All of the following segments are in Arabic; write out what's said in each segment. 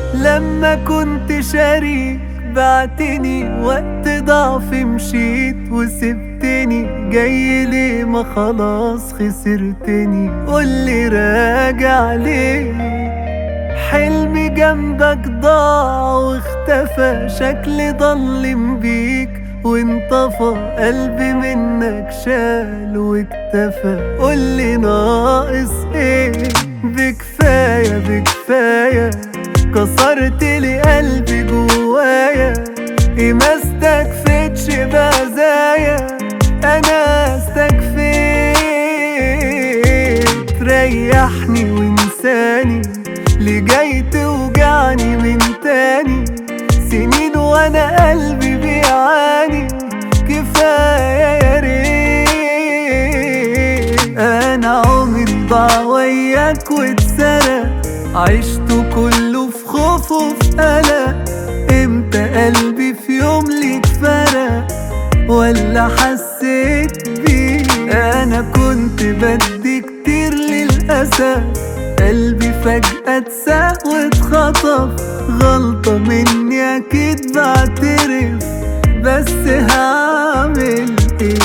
لما كنت شريك بعتني وقت ضعفي، مشيت وسبتني. جاي ليه؟ ما خلاص خسرتني. قولي راجع ليه؟ حلمي جنبك ضاع واختفى، شكلي ضلم بيك وانطفى. قلبي منك شال واكتفى. قولي ناقص ايه؟ بكفاية بكفاية كسرت لي قلبي جوايا. ايه ما استكفتش بهزايا، انا استكفيت. ريحني وانساني، اللي جاي توجعني من تاني. سنين وانا قلبي بيعاني، كفاية يا ريت. انا عمري ضاع وياك واتسرق، عشته كله في خوف وفي قلق. امتى قلبي في يوم ليك فرق ولا حسيت بيه؟ انا كنت بدي كتير للأسف، قلبي فجأة اتساق واتخطف. غلطة مني اكيد بعترف، بس هعمل ايه؟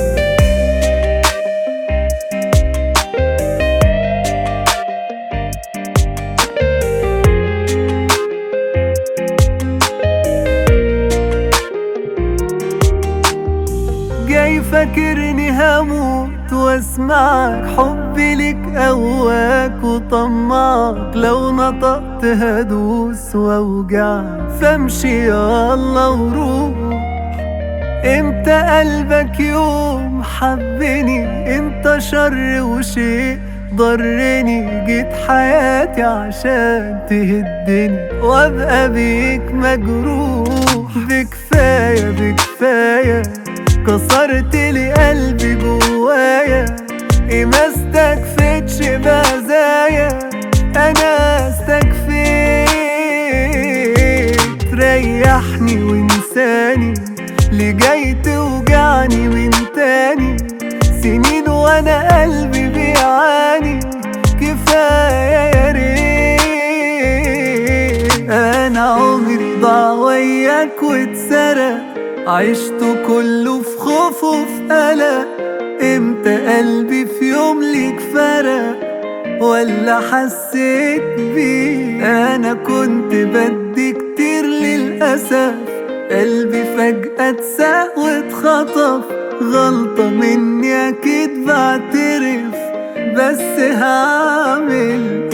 جاي فاكرني هموت واسمعك، حبي لك قواك وطمعك. لو نطقت هدوس واوجعك، فامشي يلا وروح. امتى قلبك يوم حبني؟ انت شر وشيء ضرني. جيت حياتي عشان تهدني وابقى بيك مجروح. بكفاية بكفاية كسرت لي قلبي جوايا. ايه ما استكفتش بهزايا، انا استكفيت. ريحني وانساني، اللي جاي توجعني من تاني. سنين وانا قلبي بيعاني، كفاية يا ريت. انا عمري ضاع وياك واتسرق، عشته كله في خوف وفي قلق. امتى قلبي في يوم ليك فرق ولا حسيت بيه؟ انا كنت بدي كتير للأسف، قلبي فجأة اتساق واتخطف. غلطة مني اكيد بعترف، بس هعمل